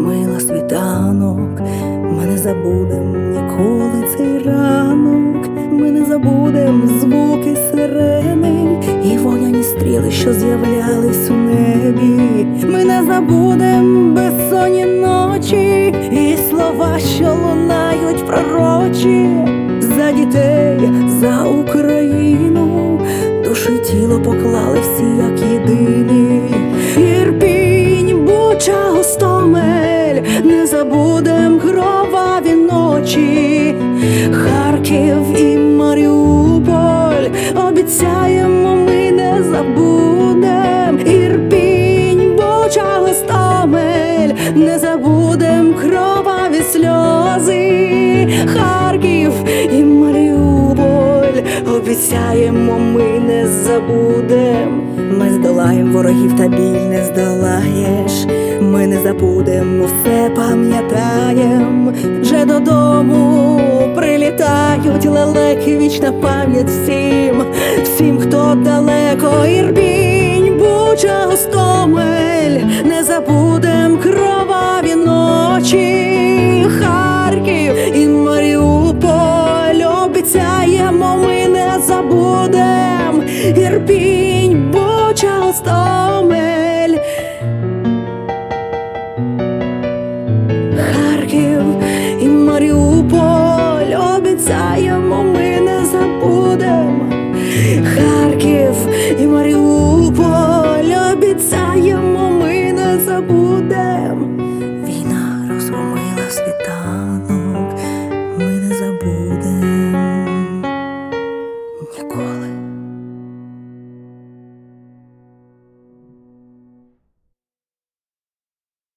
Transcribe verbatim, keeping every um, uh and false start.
розгромила світанок. Ми не забудем ніколи цей ранок. Ми не забудем звуки сирени і вогняні стріли, що з'являлись у небі. Ми не забудем безсонні ночі і слова, що лунають пророчі. За дітей, за Україну, душу й тіло поклали всі як єдині. Ірпінь, Буча, Гостомель, не забудем кроваві ночі. Харків і Маріуполь, обіцяємо, ми не забудем. Ірпінь, Буча, Гостомель, не забудем кроваві сльози. Харків і Маріуполь, обіцяємо, ми не забудем. Ми здолаєм ворогів, та біль не здолаєш. Ми не забудем, все пам'ятаєм. Вже додому прилітають лелеки, вічна пам'ять всім, всім, хто далеко. Ірпінь, Буча, Гостомель, не забудем кроваві ночі. Харків і Маріуполь, обіцяємо, ми не забудем. Ірпінь, Буча, Гостомель, Харків і Маріуполь, обіцяємо, ми не забудем. Харків і Маріуполь, обіцяємо, ми не забудем. Війна розгромила світанок, ми не забудем ніколи.